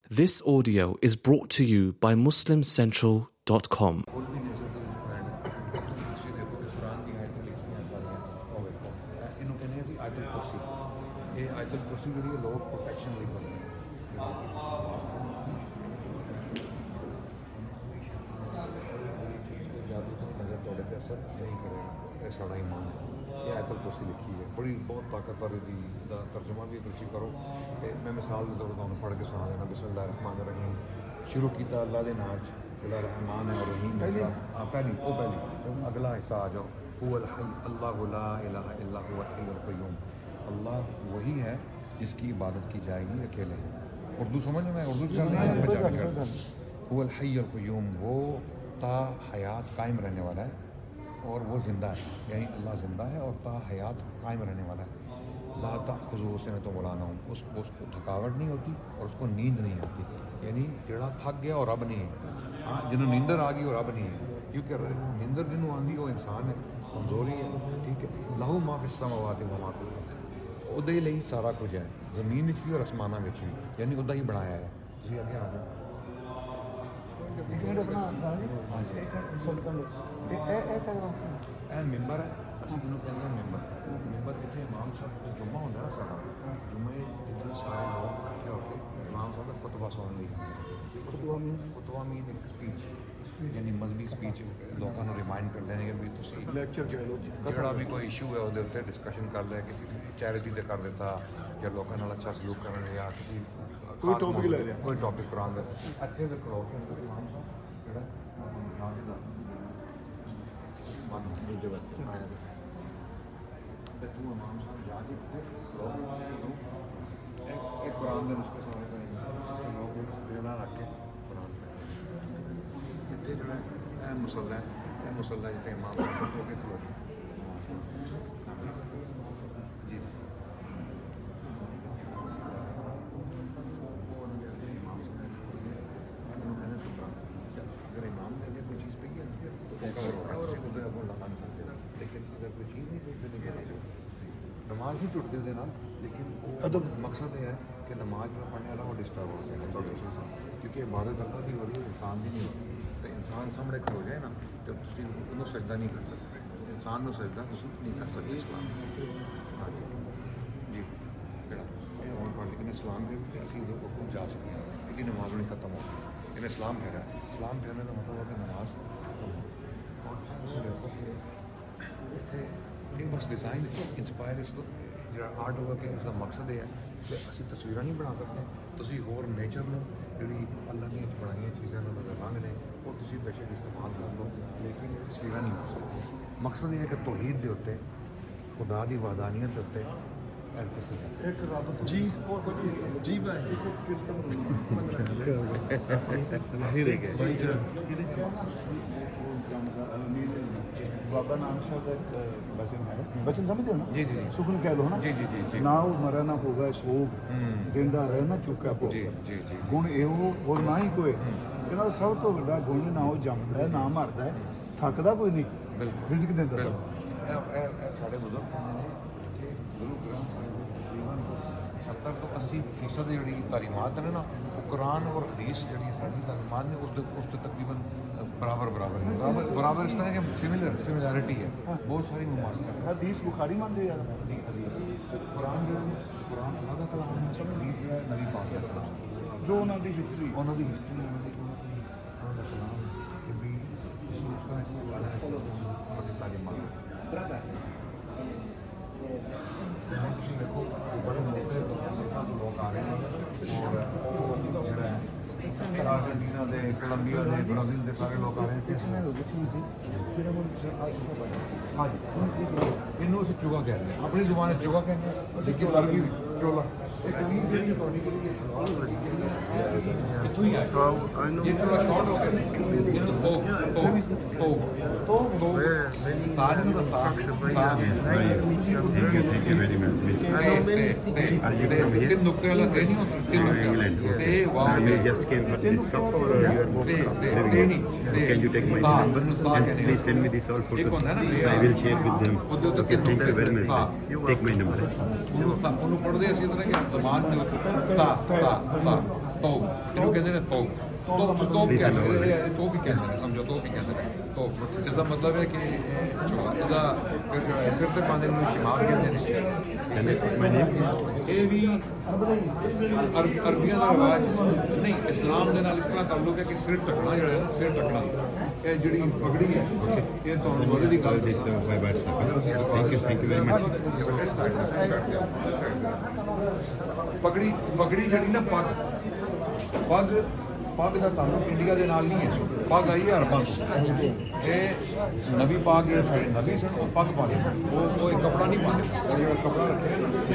This audio is brought to you by MuslimCentral.com. लिखी है बड़ी बहुत ताकतवर दी तर्जुमा भी रुचि करो तो मैं मिसाल के तौर पर पढ़ के सुना देना बिस्मिल्लाहिर्रहमानिर्रहीम शुरू किया अल्लाह के नाम जो रहमान है और रहीम पहली अगला हिस्सा आ जाओ अल्लाह ला इलाहा इल्ला हुवल हय्युल क़य्यूम अल्लाह वही है जिसकी इबादत की जाएगी अकेले। उर्दू समझ में उर्दू हुवल हय्युल क़य्यूम वो ता हयात कायम रहने वाला है और वो ज़िंदा है, यानी अल्लाह ज़िंदा है और ता हयात कायम रहने वाला है। ला ताख़ुज़ुहु सिनतुन वला नौम उसको थकावट नहीं होती और उसको नींद नहीं आती, यानी जड़ा थक गया और रब नहीं है। हाँ जिन्होंने नींदर आ गई और रब नहीं है, क्योंकि नींदर जिन्होंने आती वो इंसान है, कमज़ोरी है। ठीक है, लहू मा फ़िस समावाति व मा फ़िल अर्ज़ उहदे लई सारा कुछ है, ज़मीन विच भी और आसमानां विच भी, यानी उहदा ही बनाया है। तुसीं अगे आ जाओ। मैंबर है असं कहते हैं मैंबर जितने इमाम साहब का जुम्मा होता है सारा जुम्मे जितने सारे लोग इकट्ठे होकर इमाम साहब का खुतबा सुन ली खुतबा मीन एक स्पीच यानी मजहबी स्पीच लोगों को रिमाइंड कर देने के भी जोड़ा भी कोई इशू है वो डिस्कशन कर लिया किसी चैरिटी से कर देता या लोगों को अच्छा सलूक करने या किसी कोई टॉपिक करा दे अच्छे से करो इमाम साहब एक कुरान के नुस्खे सारे लोग रख के कुरान इतने जो है मुसल्ला जितने इमाम नमाज नहीं टुटती उसके नाल, लेकिन अदब मकसद ये है कि नमाज में पढ़ने वाला वो डिस्टर्ब हो जाए क्योंकि इबादत अल्लाह की हो रही है इंसान की नहीं होती। तो इंसान सामने खड़ो जाए ना तो तुम सजदा नहीं कर सकते, इंसान को सजदा तुम नहीं कर सकते इस्लाम। हाँ जी और पढ़ लेकिन इस्लाम के असी हुक्म जा सकते हैं लेकिन नमाज नहीं खत्म हो लेकिन इस्लाम ठहरा इस्लाम ठहरने का मतलब है कि नमाज बस डिज़ाइन इंस्पायर इस जो आर्ट वर्क है उसका मकसद यह है कि असं तस्वीर नहीं बना सकते तुम होर नेचर में जी अल्लाह ने बनाई चीज़ों का रंग ने वो बेशक इस्तेमाल कर लो लेकिन तस्वीर नहीं हो सकती। मकसद यह है कि तौहीद के उत्ते खुदा की वादानियत के उत्ते जी जी बाबा नानक साहब का वचन है, वचन समझते हो ना? जी जी सुखन कह लो है ना? जी जी जी ना वो मरा ना होगा सोग जिंदा रहे ना चुका पो गुण एवो और ना ही कोई इन्हों सब तो बड़ा गुण ना वो जमदा है ना मरदा है थकदा कोई नहीं रिज़्क देंदा सब। साढ़े बुजुर्ग कहते हैं कि गुरु ग्रंथ साहिब तकरीबन 70 तो 80% जी तालीमात ने ना वो कुरान और हदीस जी साड़ी तालीमात ने उस तकरीबन बराबर इस तरह के सिमिलैरिटी है। बहुत सारी मुमासिला हदीस बुखारी मानते यार कुरान अल्लाह का कलाम है सब हदीस जो है नबी पाक का जो उन्होंने हिस्ट्री तालीमात देखो बड़े लोग आ रहे हैं और अर्जेंटीना के कोलंबिया के ब्राज़ील के सारे लोग आ रहे हैं। हाँ जी इनू अस चूगा कह रहे हैं अपनी जुबान चूगा कहते हैं लेकिन अरबी चोला Can you take my number and please send me this all photos? I will share with them. Thank you very much. Take my number. ਉਹਨੂੰ ਪੜ੍ਹਦੇ ਅਸੀਂ ਇਸ ਤਰ੍ਹਾਂ ਕਿ ਜ਼ਬਾਨ ਤਾ ਤਾ ਤਾ ਤੋਪ ਇਹਨੂੰ ਕਹਿੰਦੇ ਨੇ ਤੋਪ ਤੋਪ ਕਹਿੰਦੇ ਨੇ ਤੋਪ ਹੀ ਕਹਿੰਦੇ ਸਮਝੋ ਤੋਪ ਹੀ ਕਹਿੰਦੇ ਨੇ ਤੋਪ ਇਹਦਾ ਮਤਲਬ ਹੈ ਕਿ ਇਹਦਾ ਸਿਰ ਤੇ ਪਾਉਂਦੇ ਨੂੰ ਸ਼ਿਮਾਰ ਕਹਿੰਦੇ ਨੇ ਇਹ ਵੀ ਅਰਬੀਆਂ ਦਾ ਰਿਵਾਜ ਨਹੀਂ ਇਸਲਾਮ ਦੇ ਨਾਲ ਇਸ ਤਰ੍ਹਾਂ ਤਾਲੁਕ ਹੈ ਕਿ ਸਿਰ ਢੱਕਣਾ ਜਿਹੜਾ ਹੈ ਨਾ ਸਿਰ ਢੱਕਣਾ ਇਹ ਜਿਹੜੀ ਪਗੜੀ ਹੈ ਇਹ ਤੁਹਾਨੂੰ ਉਹਦੇ ਦੀ ਗੱਲ This by WhatsApp. Thank you very much. ਪਗੜੀ ਜਿਹੜੀ ਨਾ ਪੱਗ ਦਾ ਤਾਲੁਕ ਇੰਡੀਆ ਦੇ ਨਾਲ ਨਹੀਂ ਹੈ ਪੱਗ ਆਈ ਹੈ ਅਰਬਾਂ ਤੋਂ ਇਹ ਨਵੀਂ ਪੱਗ ਜਿਹੜੇ ਸਾਡੇ ਨਵੀਂ ਸਨ ਉਹ ਪੱਗ ਪਾਉਂਦੇ ਉਹ ਇੱਕ ਕੱਪੜਾ ਨਹੀਂ ਪਾਉਂਦੇ ਜਿਹੜਾ ਕੱਪੜਾ ਰੱਖਿਆ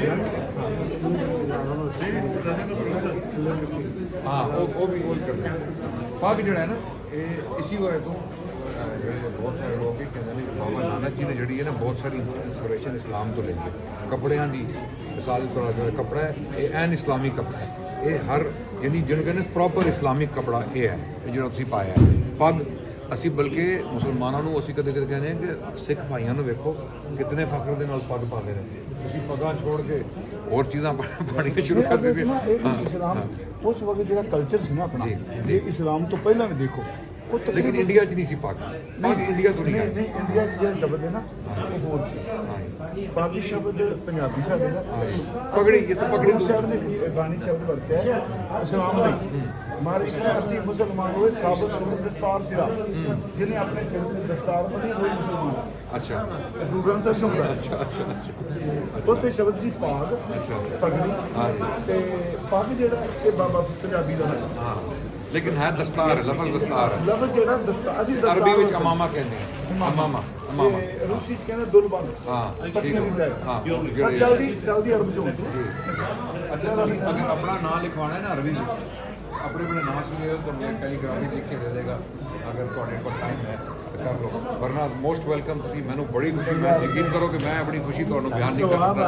ਹਾਂ ਉਹ ਵੀ ਉਹ ਕਰਦੇ ਪੱਗ ਜਿਹੜਾ ਹੈ ਨਾ ਇਹ ਇਸੀ ਵਜ੍ਹਾ ਤੋਂ ਬਹੁਤ ਸਾਰੇ ਲੋਕ ਇਹ ਕਹਿੰਦੇ ਨੇ ਕਿ ਬਾਬਾ ਨਾਨਕ ਜੀ ਨੇ ਜਿਹੜੀ ਹੈ ਨਾ ਬਹੁਤ ਸਾਰੀ ਇੰਸਪੀਰੇਸ਼ਨ ਇਸਲਾਮ ਤੋਂ ਲਈ ਹੈ ਕੱਪੜਿਆਂ ਦੀ ਮਿਸਾਲ ਜਿਹੜਾ ਕੱਪੜਾ ਹੈ ਇਹ ਐਨ ਇਸਲਾਮੀ ਕੱਪੜਾ ਹੈ ਇਹ ਹਰ ਯਾਨੀ ਜਿਹਨੂੰ ਕਹਿੰਦੇ ਪ੍ਰੋਪਰ ਇਸਲਾਮਿਕ ਕੱਪੜਾ ਇਹ ਹੈ ਇਹ ਜਿਹੜਾ ਤੁਸੀਂ ਪਾਇਆ ਹੈ ਪੱਗ ਅਸੀਂ ਬਲਕਿ ਮੁਸਲਮਾਨਾਂ ਨੂੰ ਅਸੀਂ ਕਦੇ ਕਦੇ ਕਹਿੰਦੇ ਹਾਂ ਕਿ ਸਿੱਖ ਭਾਈਆਂ ਨੂੰ ਵੇਖੋ ਕਿਤਨੇ ਫਖਰ ਦੇ ਨਾਲ ਪੱਗ ਪਾਉਂਦੇ ਨੇ ਤੁਸੀਂ ਪੱਗਾਂ ਛੋੜ ਕੇ ਹੋਰ ਚੀਜ਼ਾਂ ਪਾਉਣੀਆਂ ਸ਼ੁਰੂ ਕਰ ਦਿੱਤੇ ਇਸਲਾਮ ਉਸ ਵਕਤ ਜਿਹੜਾ ਕਲਚਰ ਸੀ ਨਾ ਆਪਣਾ ਇਹ ਇਸਲਾਮ ਤੋਂ ਪਹਿਲਾਂ ਵੀ ਦੇਖੋ ਲੇਕਿਨ ਇੰਡੀਆ 'ਚ ਨਹੀਂ ਸੀ ਪੱਗ ਇੰਡੀਆ ਤੋਂ ਨਹੀਂ ਨਹੀਂ ਇੰਡੀਆ 'ਚ ਜਿਹੜਾ ਸ਼ਬਦ ਹੈ ਨਾ ਉਹ ਹੋਰ ਸੀ ਪਾਗੀ ਸ਼ਬਦ ਪੰਜਾਬੀ ਸਾਡੇ ਦਾ ਪਗੜੀ ਇਹ ਤਾਂ ਪਗੜੀ ਸਾਹਿਬ ਨੇ ਗਾਣੀ ਸ਼ਬਦ ਵਰਤਿਆ ਹੈ ਇਸਲਾਮ ਲਈ ਮਾਰੇ ਅਸੀਂ ਮੁਸਲਮਾਨ ਹੋਏ ਸਾਬਤ ਦਸਤਾਰ ਸਿਰਾ ਜਿਹਨੇ ਆਪਣੇ ਸਿਰ ਤੇ ਦਸਤਾਰ ਬੰਨੀ ਹੋਈ ਮੁਸਲਮਾਨ ਅੱਛਾ ਗੁਰੂ ਗ੍ਰੰਥ ਸਾਹਿਬ ਨੂੰ ਅੱਛਾ ਉਹ ਤੇ ਸ਼ਬਦ ਸੀ ਪਾਗ ਪਗੜੀ ਤੇ ਪੱਗ ਜਿਹੜਾ ਇਹ ਬਾਬਾ ਪੰਜਾਬੀ ਦਾ ਹੈ ਲੇਕਿਨ ਹੈ ਦਸਤਾਰ ਲਫ਼ਜ਼ ਦਸਤਾਰ ਲਫ਼ਜ਼ ਜਿਹੜਾ ਦਸਤਾਰ ਅਸੀਂ ਅਰਬੀ ਵਿੱਚ ਅਮਾਮਾ ਕਹਿੰਦੇ ਹਾਂ ਅਮਾਮਾ ਰੂਸੀ ਚ ਕਹਿੰਦੇ ਦੁਲਬਨ ਹਾਂ ਠੀਕ ਹੈ ਹਾਂ ਜਲਦੀ ਅਰਬ ਚੋਂ ਅੱਛਾ ਤੁਸੀਂ ਅਗਰ ਆਪਣਾ ਨਾਮ ਲਿਖਵਾਉਣਾ ਹੈ ਨਾ ਅਰਬੀ ਵਿੱਚ ਆਪਣੇ ਨਾਮ ਸੁਣਿਓ ਤਾਂ ਮੈਂ ਕੈਲੀਗ੍ਰਾਫੀ ਲਿਖ ਕੇ ਦੇ ਦੇਗਾ ਅਗਰ ਤੁਹਾਡੇ ਕੋਲ ਟਾਈਮ ਹੈ ਤਾਂ ਕਰ ਲਓ ਵਰਨਾ ਮੋਸਟ ਵੈਲਕਮ ਤੁਸੀਂ ਮੈਨੂੰ ਬੜੀ ਖੁਸ਼ੀ ਮੈਂ ਯਕੀਨ ਕਰੋ ਕਿ ਮੈਂ ਆਪਣੀ ਖੁਸ਼ੀ ਤੁਹਾਨੂੰ ਬਿਆਨ ਨਹੀਂ ਕਰ ਸਕਦਾ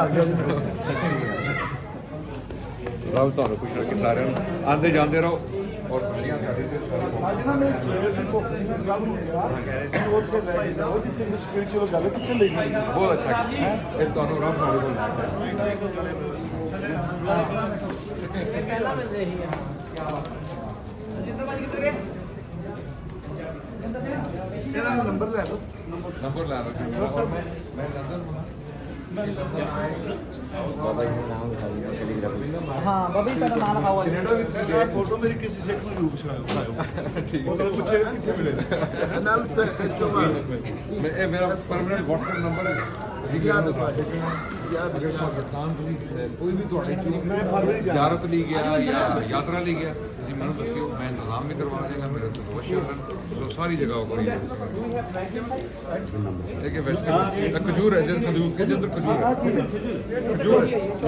ਰੱਬ ਤੁਹਾਨੂੰ ਖੁਸ਼ ਰੱਖੇ ਸਾਰਿਆਂ ਨੂੰ ਆਉਂਦੇ ਜਾਂਦੇ ਰਹੋ ਔਰ ਖੁਸ਼ੀਆਂ ਸਾਡੇ ਤੇ ਅੱਜ ਨਾ ਮੈਂ ਸਵੇਰ ਦੀ ਕੋਸ਼ਿਸ਼ ਸਭ ਨੂੰ ਕਿਹਾ ਉੱਥੇ ਲੈ ਕੇ ਜਾਓ ਜਿੱਥੇ ਸਪਿਰਚੁਅਲ ਗੱਲ ਕਿੱਥੇ ਲੈ ਜਾਣੀ ਬਹੁਤ ਅੱਛਾ ਇਹ ਤੁਹਾਨੂੰ ਰੱਬ ਤੁਹਾਡੇ ਕੋਲ ਇਹਨਾਂ ਦਾ ਨੰਬਰ ਲੈ ਲਓ ਨੰਬਰ ਲੈ ਲਓ ਮੈਂ ਲੰਡਨ हाँ बाबा जी का नाम लिखा ਕੈਨੇਡਾ ਵਿੱਚ ਫੋਟੋ ਮੇਰੀ ਕਿਸੇ ਸਿੱਖ ਨੂੰ ਰੂਪ ਸੁਣਾਓ ਠੀਕ ਹੈ ਉਹਨੂੰ ਪੁੱਛੇ ਕਿੱਥੇ ਮਿਲੇ ਨਾਲ ਸਰ ਇਹ ਮੇਰਾ ਪਰਮਨੈਂਟ WhatsApp ਨੰਬਰ ਹੈ ਜ਼ਿਆਦਾ ਅਗਰ ਪਾਕਿਸਤਾਨ ਤੁਸੀਂ ਕੋਈ ਵੀ ਤੁਹਾਡੇ ਚੋਂ ਜ਼ਿਆਰਤ ਲਈ ਗਿਆ ਜਾਂ ਯਾਤਰਾ ਲਈ ਗਿਆ ਤੁਸੀਂ ਮੈਨੂੰ ਦੱਸਿਓ ਮੈਂ ਇੰਤਜ਼ਾਮ ਵੀ ਕਰਵਾ ਦੇਗਾ ਮੇਰੇ ਤੋਂ ਬਹੁਤ ਸ਼ੁਕਰ ਤੁਸੀਂ ਸਾਰੀ ਜਗ੍ਹਾ ਉੱਪਰ ਇਹ ਕਿ ਵੈਸੇ ਖਜੂਰ ਹੈ ਜਦ ਖਜੂਰ ਕੇ ਅੰਦਰ ਖਜੂਰ ਹੈ ਖਜੂਰ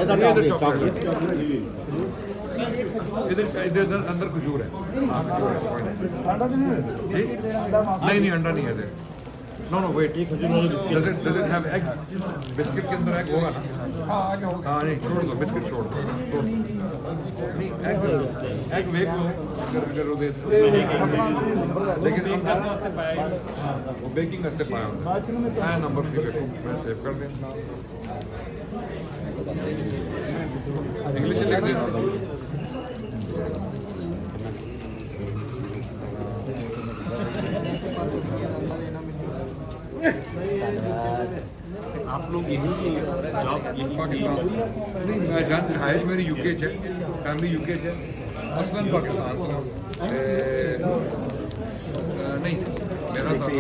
ਇਹਦੇ ਅੰਦਰ ਖਜੂਰ ਹੈ ਸਾਡਾ ਨਹੀਂ नहीं अंडा नहीं है इधर no wait does it have egg biscuit के अंदर एग होगा ना हाँ नहीं छोड़ दो बिस्किट छोड़ दो नहीं एग वेग दो अगर वो दे लेकिन वो बेकिंग वास्ते पाया है नंबर फिर देखो मैं सेव कर दें इंग्लिश लिख देना आप लोग यही जॉब यही पाकिस्तान नहीं रहायश मेरी यूके च है फैमिली यूके च है मसलन पाकिस्तान तो नहीं मेरा तो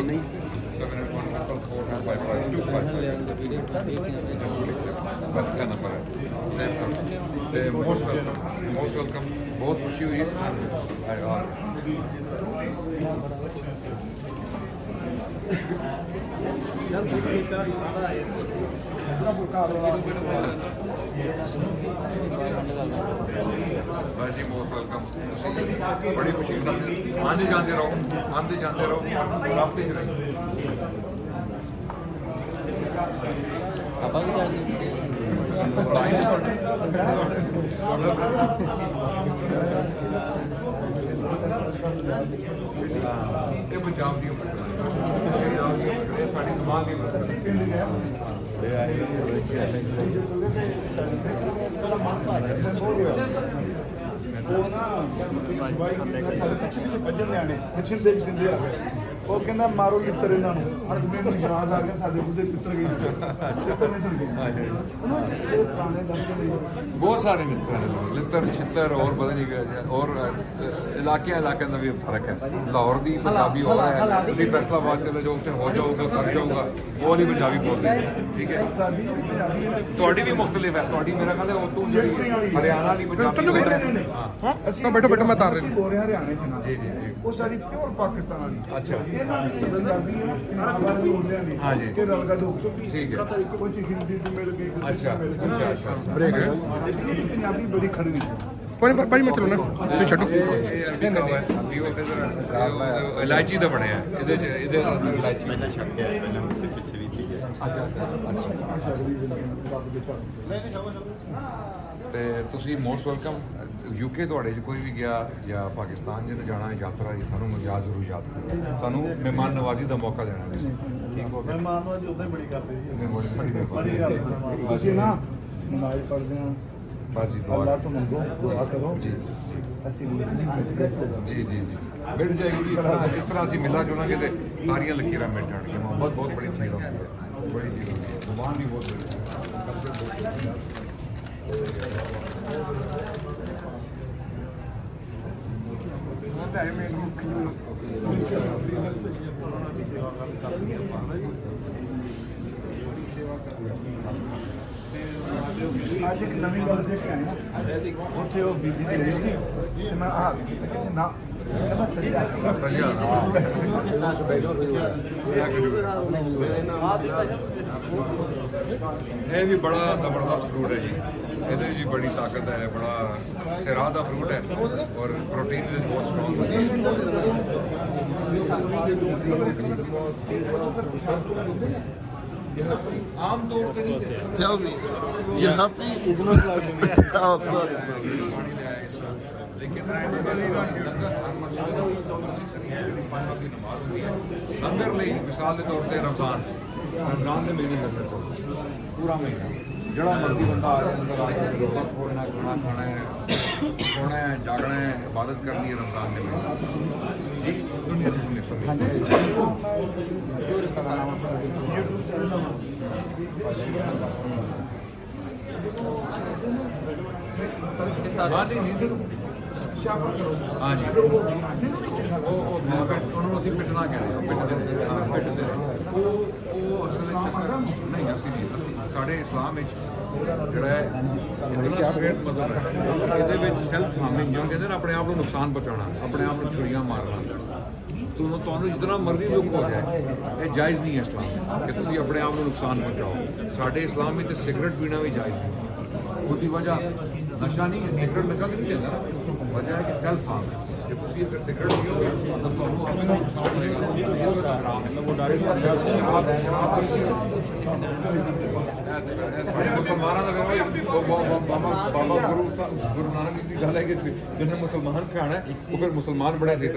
781445525 का नंबर है मोस्ट वेलकम बहुत खुशी हुई जी मोस्ट वेलकम बड़ी खुशी आने जाते रहो रास्ते च रहो ਇਹ ਪੰਜਾਬ ਦੀ ਸਾਡੀ ਕਮਾਲ ਦੀ ਉਹ ਨਾ ਬਾਈ ਕਹਿੰਦਾ ਸਾਡੇ ਪਿੱਛੇ ਵੀ ਵੱਜਣ ਲਿਆਣੇ ਪਿੱਛੇ ਦੇ ਵੀ ਸਿੰਦੇ ਆ ਗਏ ਉਹ ਕਹਿੰਦਾ ਮਾਰੋ ਲਿੱਤਰ ਇਹਨਾਂ ਨੂੰ ਅੱਜ ਮੈਨੂੰ ਯਾਦ ਆ ਗਿਆ ਸਾਡੇ ਬੁੱਢੇ ਪਿੱਤਰ ਗਏ ਸਿੱਤਰ ਨਹੀਂ ਸੁਣ ਗਏ ਇਹ ਪੁਰਾਣੇ ਦੰਦ ਨੇ ਬਹੁਤ ਸਾਰੇ ਨੇ ਇਸ ਤਰ੍ਹਾਂ ਦੇ ਲਿੱਤਰ ਛਿੱਤਰ और पता नहीं क्या और इलाके ਦਾ ਵੀ ਫਰਕ ਹੈ ਲਾਹੌਰ ਦੀ ਪੰਜਾਬੀ ਹੋਰ ਹੈ ਤੁਸੀਂ ਫੈਸਲਾਬਾਦ ਚਲੇ ਜਾਓ ਉੱਥੇ ਹੋ ਜਾਊਗਾ ਕਰ ਜਾਊਗਾ ਉਹ ਨਹੀਂ ਪੰਜਾਬੀ ਬੋਲਦੇ ਠੀਕ ਹੈ ਸਾਡੀ ਪੰਜਾਬੀ ਤੁਹਾਡੀ ਵੀ ਮੁਖਤਲਿਫ ਹੈ ਤੁਹਾਡੀ ਮੇਰਾ ਕਹਿੰਦਾ ਉਹ ਤੋਂ ਜਿਹੜੀ ਹਰਿਆਣਾ ਵਾਲੀ ਪੰਜਾਬੀ ਹਾਂ ਅਸੀਂ ਬੈਠੋ ਮੈਂ ਤਾਰ ਰਿਹਾ ਬੋਲ ਰਿਹਾ ਹਰਿਆਣੇ ਚ ਨਾ ਜੀ ਉਹ ਸਾਡੀ ਪਿਓਰ ਪਾਕਿਸਤਾਨ ਵਾਲੀ ਅੱਛਾ ਇਹਨਾਂ ਦੀ ਪੰਜਾਬੀ ਹੈ ਨਾ ਬਾਹਰ ਬੋਲਦੇ ਆ ਹਾਂ ਜੀ ਕਿ ਰਲਗਾ ਲੋਕ ਠੀਕ ਹੈ ਕੁਝ ਹਿੰਦੀ ਤੋਂ ਮਿਲ ਗਈ ਅੱਛਾ ਬ੍ਰੇਕ ਹੈ ਪੰਜਾਬੀ ਬੜੀ ਖੜਵੀ ਕੋਈ ਭਾਈ ਮੈਂ ਚਲੋ ਨਾ ਤੁਸੀਂ ਛੱਡੋ ਇਹ ਅਰਬੀ ਕਹਵਾ ਹੈ ਵੀ ਉਹ ਕਿਧਰ ਇਲਾਇਚੀ ਦਾ ਬਣਿਆ ਇਹਦੇ ਅੰਦਰ ਇਲਾਇਚੀ ਪਹਿਲਾਂ ਛੱਡ ਕੇ ਪਹਿਲਾਂ ਉਹਦੇ ਪਿੱਛੇ ਵੀ ਠੀਕ ਹੈ ਤੇ ਤੁਸੀਂ ਮੋਸਟ ਵੈਲਕਮ ਯੂਕੇ ਤੁਹਾਡੇ 'ਚ ਕੋਈ ਵੀ ਗਿਆ ਜਾਂ ਪਾਕਿਸਤਾਨ ਜਿਹਨੇ ਜਾਣਾ ਯਾਤਰਾ ਜੀ ਸਾਨੂੰ ਯਾਦ ਜ਼ਰੂਰ ਯਾਦ ਕਰੋ ਸਾਨੂੰ ਮਹਿਮਾਨ ਨਵਾਜ਼ੀ ਦਾ ਮੌਕਾ ਦੇਣਾ ਠੀਕ ਹੋ ਗਿਆ ਮਹਿਮਾਨ ਨਵਾਜ਼ੀ ਉਦਾਂ ਹੀ ਬੜੀ ਕਰਦੇ ਜੀ ਬੜੀ ਗੱਲ ਤੁਸੀਂ ਨਾ ਨਮਾਜ਼ ਪੜ੍ਹਦੇ ਆ ਬਸ ਜੀ ਅੱਲਾਹ ਤੋਂ ਮੰਗੋ ਦੁਆ ਕਰੋ ਜੀ ਅਸੀਂ ਜੀ ਮਿਲ ਜਾਏਗੀ ਜੀ ਇਸ ਤਰ੍ਹਾਂ ਅਸੀਂ ਮਿਲਾਂ ਜੁਲਾਂਗੇ ਤੇ ਸਾਰੀਆਂ ਲਕੀਰਾਂ ਮਿਲ ਜਾਣਗੀਆਂ ਮੁਹੱਬਤ ਬਹੁਤ ਬੜੀ ਚੀਜ਼ ਹੁੰਦੀ ਹੈ ਬੜੀ ਚੀਜ਼ ਹੁੰਦੀ ਹੈ ਜ਼ੁਬਾਨ ਵੀ ਬਹੁਤ ਬੜੀ ਅੱਜ ਇੱਕ ਨਵੀਂ ਗੱਲ ਸਿੱਖ ਕੇ ਆਏ ਨਾ ਉੱਥੇ ਉਹ ਬੀਬੀ ਦੀ ਹੋਈ ਸੀ ਤੇ ਮੈਂ ਆਹ ਨਾ ਕਹਿੰਦਾ ਸਹੀ ਆ ਇਹ ਵੀ ਬੜਾ ਜ਼ਬਰਦਸਤ ਫਰੂਟ ਹੈ ਜੀ ਇਹਦੇ ਵਿੱਚ ਵੀ ਬੜੀ ਤਾਕਤ ਹੈ ਬੜਾ ਸਿਰਾਹ ਦਾ ਫਰੂਟ ਹੈ ਔਰ ਪ੍ਰੋਟੀਨ ਵੀ ਬਹੁਤ ਸਟਰੋਂਗ ਹੈ ਆਮ ਤੌਰ ਤੇ Tell me, you happy? Oh, sorry. ਲੇਕਿਨ ਲੰਗਰ ਲਈ ਮਿਸਾਲ ਦੇ ਤੌਰ ਤੇ ਰਮਜ਼ਾਨ ਦੇ ਮਹੀਨੇ ਲੰਗਰ ਪੂਰਾ ਮਹੀਨਾ ਜਿਹੜਾ ਮਰਜ਼ੀ ਬੰਦਾ ਆ ਜਾਏ ਅੰਦਰ ਆ ਕੇ ਰੋਜ਼ਾ ਖੋਲਣਾ ਖਾਣਾ ਹੈ ਸੋਣਾ ਹੈ ਜਾਗਣਾ ਹੈ ਇਬਾਦਤ ਕਰਨੀ ਹੈ ਰਮਜ਼ਾਨ ਦੇ ਮਹੀਨੇ ਜੀ ਸੁਣੀਏ हाँ जी ਉਹਨੂੰ ਅਸੀਂ ਪਿੱਟਣਾ ਕਹਿੰਦੇ ਪਿੱਟਦੇ ਉਹ ਅਸਲ ਵਿੱਚ ਨਹੀਂ ਅਸੀਂ ਸਾਡੇ ਇਸਲਾਮ ਵਿੱਚ ਜਿਹੜਾ ਹੈ ਇਤਨਾ ਸਟ੍ਰੇਟ ਮਜ਼ਹਬ ਹੈ ਇਹਦੇ ਵਿੱਚ ਸੈਲਫ ਹਾਰਮਿੰਗ ਜਿਹਨੂੰ ਕਹਿੰਦੇ ਨਾ ਆਪਣੇ ਆਪ ਨੂੰ ਨੁਕਸਾਨ ਪਹੁੰਚਾਉਣਾ ਆਪਣੇ ਆਪ ਨੂੰ ਛੁਰੀਆਂ ਮਾਰਨਾ ਤੁਹਾਨੂੰ ਜਿਤਨਾ ਮਰਜ਼ੀ ਦੁੱਖ ਹੋ ਜਾਏ ਇਹ ਜਾਇਜ਼ ਨਹੀਂ ਹੈ ਇਸਲਾਮ ਕਿ ਤੁਸੀਂ ਆਪਣੇ ਆਪ ਨੂੰ ਨੁਕਸਾਨ ਪਹੁੰਚਾਓ ਸਾਡੇ ਇਸਲਾਮ ਵਿੱਚ ਸਿਗਰਟ ਪੀਣਾ ਵੀ ਜਾਇਜ਼ ਨਹੀਂ ਉਹਦੀ ਵਜ੍ਹਾ ਨਸ਼ਾ ਨਹੀਂ ਹੈ ਸਿਗਰਟ ਨਸ਼ਾ ਨਹੀਂ ਹੁੰਦਾ ਵਜ੍ਹਾ ਹੈ ਕਿ ਸੈਲਫ ਹਾਰਮ ਜੇ ਤੁਸੀਂ ਅਗਰ ਸਿਗਰਟ ਪੀਓਗੇ ਤਾਂ ਤੁਹਾਨੂੰ ਆਪਣੇ ਨੂੰ ਨੁਕਸਾਨ ਹੋਏਗਾ ਇਹ ਤਾਂ ਹਰਾਮ ਹੈ ਉਹ ਡਾਇਰੈਕਟ ਸ਼ਰਾਬ ਮੁਸਲਮਾਨਾਂ ਦਾ ਬਾਬਾ ਗੁਰੂ ਨਾਨਕ ਦੀ ਗੱਲ ਹੈ ਕਿ ਜਿਹਨੇ ਮੁਸਲਮਾਨ ਖਾਣਾ ਉਹ ਫਿਰ ਮੁਸਲਮਾਨ ਬਣਾ ਸੀ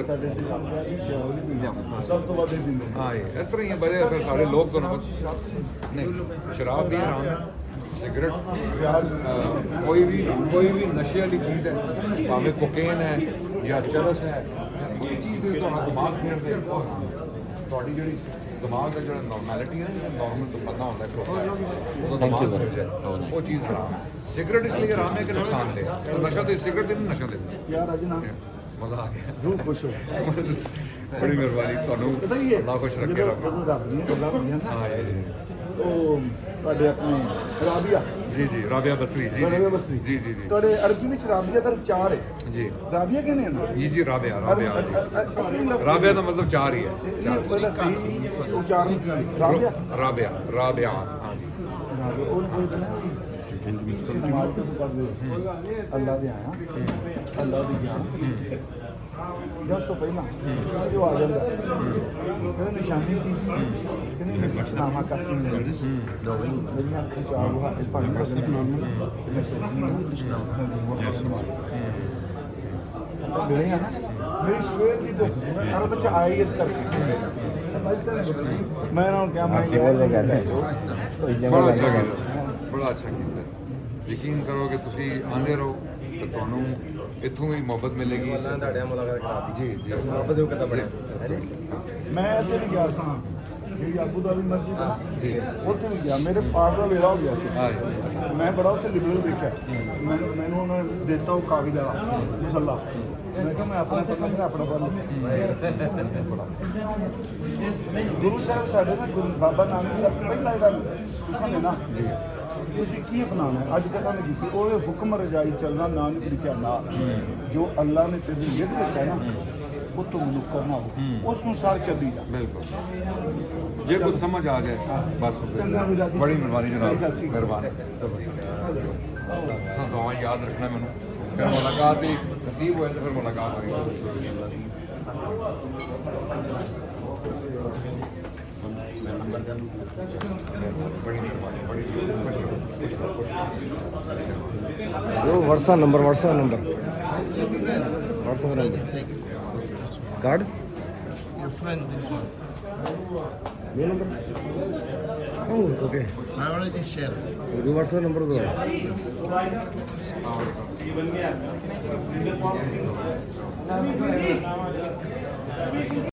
ਸਭ ਤੋਂ ਵੱਧ ਦਿੰਦੇ ਹਾਂ ਇਸ ਤਰ੍ਹਾਂ ਹੀ ਬੜੇ ਫਿਰ ਸਾਰੇ ਲੋਕ ਤੁਹਾਨੂੰ ਨਹੀਂ ਸ਼ਰਾਬ ਵੀ ਹਰਾਮ ਹੈ ਸਿਗਰਟ ਕੋਈ ਵੀ ਨਸ਼ੇ ਵਾਲੀ ਚੀਜ਼ ਹੈ ਭਾਵੇਂ ਕੋਕੇਨ ਹੈ ਜਾਂ ਚਰਸ ਹੈ ਕੋਈ ਚੀਜ਼ ਤੇ ਤੁਹਾਡਾ ਦਿਮਾਗ ਫੇਰਦੇ ਤੁਹਾਡੀ ਜਿਹੜੀ ਦਿਮਾਗ ਦਾ ਜਿਹੜਾ ਨਾਰਮੈਲਿਟੀ ਹੈ ਨਾ ਨਾਰਮਲ ਤੋਂ ਪਤਾ ਹੁੰਦਾ ਕਿ ਉਹ ਦਿਮਾਗ ਫਿਰ ਜਾਏ ਉਹ ਚੀਜ਼ ਹਰਾਮ ਹੈ ਸਿਗਰਟ ਇਸ ਲਈ ਹਰਾਮ ਹੈ ਕਿ ਨੁਕਸਾਨ ਦੇ ਨਸ਼ਾ ਤੇ ਸਿਗਰਟ ਤੇ ਨਸ਼ਾ ਦੇ ਯਾਰ ਅੱਜ ਨਾ ਮਜ਼ਾ ਆ ਗਿਆ ਰੂਹ ਖੁਸ਼ ਹੋ ਬੜੀ ਮਿਹਰਬਾਨੀ ਤੁਹਾਨੂੰ ਅੱਲਾਹ ਖੁਸ਼ ਰੱਖੇ ਜਦੋਂ ਰੱਬ ਦੀਆਂ ਗੱਲਾਂ ਹੁੰਦੀਆਂ ਨਾ ਉਹ ਤੁਹਾਡੇ ਆਪਣੇ ਰਾਬੀਆ ਜੀ ਰਾਬੀਆ ਬਸਰੀ ਰਾਬੀਆ ਬਸਰੀ ਜੀ ਤੁਹਾਡੇ ਅਰਬੀ ਵਿੱਚ ਰਾਬੀਆ ਦਾ 4 ਹੈ ਜੀ ਰਾਬੀਆ ਕਿਹਨੇ ਨਾ ਜੀ ਰਾਬੀਆ ਦਾ ਮਤਲਬ 4 ਹੀ ਹੈ ਪਹਿਲਾਂ ਸੀ ਉਚਾਰਨ ਕੀ ਰਾਬੀਆ ਹਾਂ ਜੀ ਉਹ ਕੋਈ ਅੱਲਾਹ ਦੇ ਆਇਆ ਅੱਲਾਹ ਦੀ ਜਾਨ ਜਦ ਤੋਂ ਪਹਿਲਾਂ ਜੋ ਆ ਜਾਂਦਾ ਫਿਰ ਨਿਸ਼ਾਨੀ ਕੀ ਕਿੰਨੇ ਨਾਮਾ ਕਾਸੀ ਨੇ ਮੇਰੀਆਂ ਅੱਖਾਂ ਚ ਆਵਾ ਇਹ ਪਾਣੀ ਦਾ ਨਾਰਮਲ ਮੇਰੇ ਆ ਨਾ ਮੇਰੀ ਸਵੇਰ ਦੀ ਭੁੱਖ ਅਰ ਬੱਚਾ ਆਈਐਸ ਕਰਕੇ ਮੈਂ ਉਹਨਾਂ ਨੂੰ ਕਿਹਾ ਮੈਂ ਬੜਾ ਅੱਛਾ ਕੀਤਾ ਯਕੀਨ ਕਰੋ ਕਿ ਤੁਸੀਂ ਆਉਂਦੇ ਰਹੋ ਤਾਂ ਤੁਹਾਨੂੰ ਇੱਥੋਂ ਵੀ ਮੁਹੱਬਤ ਮਿਲੇਗੀ। ਜੀ ਜੀ ਮੈਂ ਇੱਥੇ ਵੀ ਗਿਆ ਸਾਂ ਜਿਹੜੀ ਆਬੂ ਦਾਬੀ ਮਸਜਿਦ ਹੈ ਉੱਥੇ ਵੀ ਗਿਆ, ਮੇਰੇ ਪਾਠ ਦਾ ਵੇਲਾ ਹੋ ਗਿਆ ਸੀ। ਮੈਂ ਬੜਾ ਉੱਥੇ ਲਿਬਰਲ ਦੇਖਿਆ, ਮੈਨੂੰ ਉਹਨਾਂ ਨੇ ਦਿੱਤਾ ਉਹ ਕਾਗਜ਼ ਵਾਲਾ ਮਸੱਲਾ। ਮੈਂ ਕਿਹਾ ਮੈਂ ਆਪਣਾ ਪਤਾ ਮੇਰਾ ਆਪਣਾ ਪੜ੍ਹ ਗੁਰੂ ਸਾਹਿਬ ਸਾਡੇ ਨਾ ਗੁਰੂ ਬਾਬਾ ਨਾਨਕ ਸਾਹਿਬ ਪਹਿਲਾਂ ਗੱਲ ਸੁਣਨੇ ਨਾ ਤੁਸੀਂ ਕੀ ਅਪਣਾਉਣਾ ਹੈ ਅੱਜ ਕੱਲ੍ਹ ਨੇ ਕੀਤੀ ਉਹ ਹੁਕਮ ਰਜਾਈ ਚੱਲਣਾ ਨਾਨਕ ਲਿਖਿਆ ਨਾ ਜੋ ਅੱਲਾ ਨੇ ਤੈਨੂੰ ਲਿਖ ਦਿੱਤਾ ਨਾ ਉਹ ਤੋਂ ਮੁਨੱਕਰ ਨਾ ਹੋ ਉਸ ਨੂੰ ਸਾਰ ਚੱਲੀ ਜਾ। ਬਿਲਕੁਲ ਜੇ ਕੁਝ ਸਮਝ ਆ ਜਾਏ ਬਸ ਬੜੀ ਮਿਹਰਬਾਨੀ ਜਨਾਬ, ਮਿਹਰਬਾਨੀ। ਦੁਆ ਯਾਦ ਰੱਖਣਾ ਮੈਨੂੰ, ਫਿਰ ਮੁਲਾਕਾਤ ਵੀ ਨਸੀਬ ਹੋਏ ਤਾਂ ਫਿਰ ਮੁਲਾਕਾਤ ਹੋਈ। ਬੜੀ ਮਿਹਰਬਾਨੀ, ਬੜੀ WhatsApp number Take this one. card Your friend, this one. ये number oh okay I already shared. ये WhatsApp number दो Yes.